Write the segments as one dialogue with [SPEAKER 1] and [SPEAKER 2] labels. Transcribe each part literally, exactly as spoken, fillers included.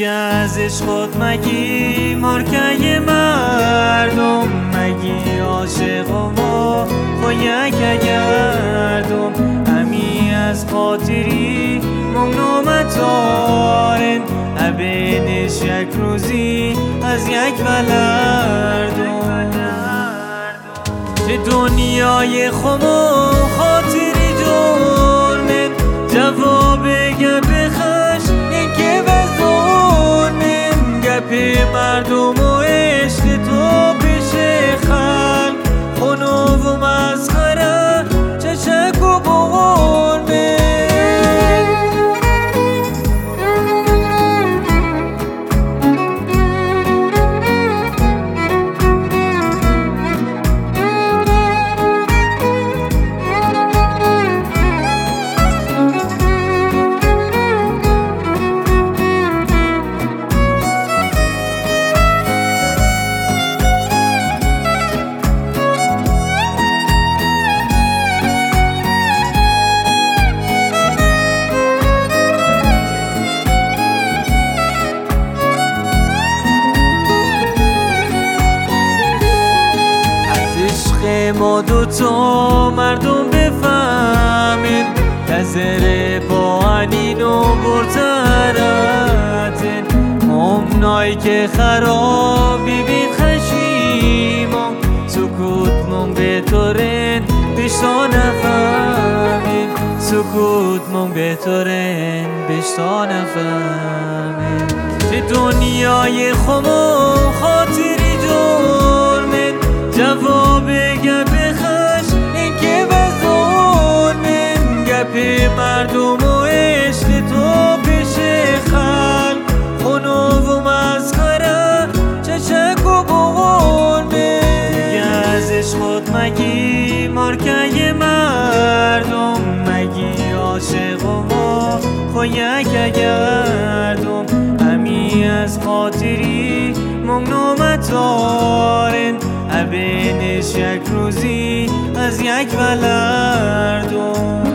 [SPEAKER 1] دیگه از عشقت مگی مارکه مردم، مگی عاشق ما خویک گردم، همی از خاطری ممنومت دارن، ابینش یک روزی از یک ولردم. چه دنیای خمو خاطری دارمن، جواب گپ خش اینکه بزرمن، گپ مردم و عشق تو پیش خلق، خونو و مسخره چشک و بغرمن. ما دوتا مردم بفهمین، نظر با انینو برترتن، همنایی که خرابی بین خشیمان، سکوت من بهترین بشتا نفهمین، سکوت من بهترین بشتا نفهمین. چه دنیای خمو خاطری دارمن، جواب گپ خش اینکه بزرمن، گپ مردم و عشق تو پیش خلق، خونو و مسخره چشک و بغرمن. دیگه از عشقت مگی مارکه مردم، مگی عاشق ما خویک گردم، همی از خاطری ممنومت دارن، ابینش یک روزی از یک ولردم.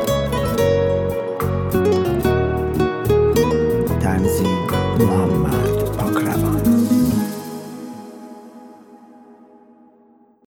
[SPEAKER 2] تنظیم محمد